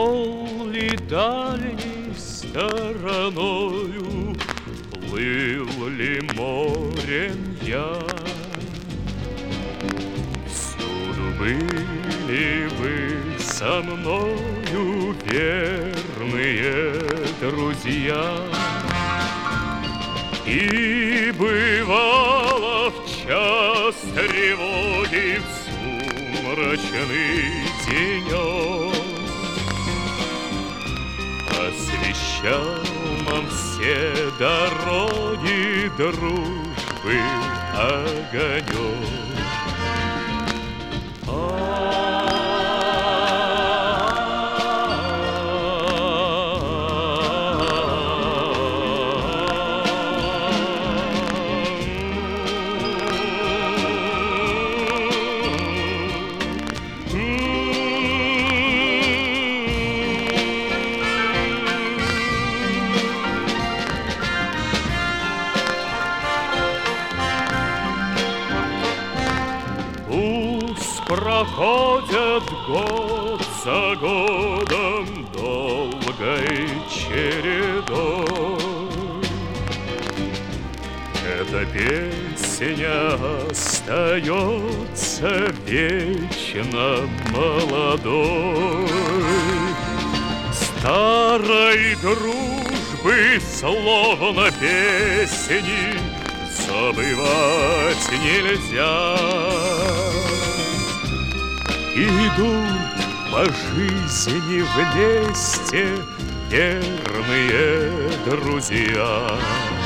шел ли дальней стороною, плыл ли морем я? Всюду были вы со мною, верные друзья. И бывало в час тревоги, в сумрачный денек, освещал нам все дороги дружбы огонек. Проходят год за годом долгой чередой. Эта песня остается вечно молодой. Старой дружбы, словно песни, забывать нельзя. Идут по жизни вместе верные друзья.